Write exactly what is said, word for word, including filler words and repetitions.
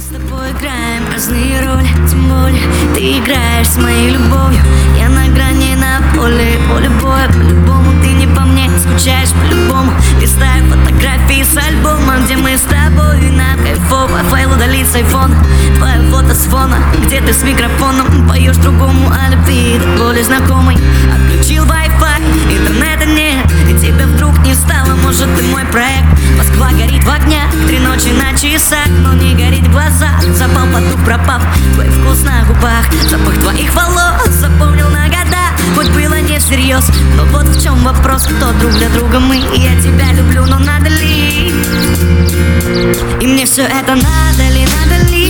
с тобой играем разные роли, тем более ты играешь с моей любовью. Я на грани, на поле, поле боя. По-любому ты не по мне, скучаешь по-любому. Листаю фотографии с альбома, где мы с тобой на кайфово. Файл удалить с айфона, твое фото с фона, где ты с микрофоном поешь другому о любви, до боли знакомый. Отключил Wi-Fi, интернета нет, и тебя вдруг не стало. Может, ты мой проект. Москва горит в огнях, три ночи на часах, но не горит в глазах. Запал потух, пропав, твой вкус на губах, запах твоих волос запомнил на года. Хоть было не всерьез, но вот в чем вопрос: кто друг для друга мы? Я тебя люблю, но надо ли? И мне все это надо ли, надо ли?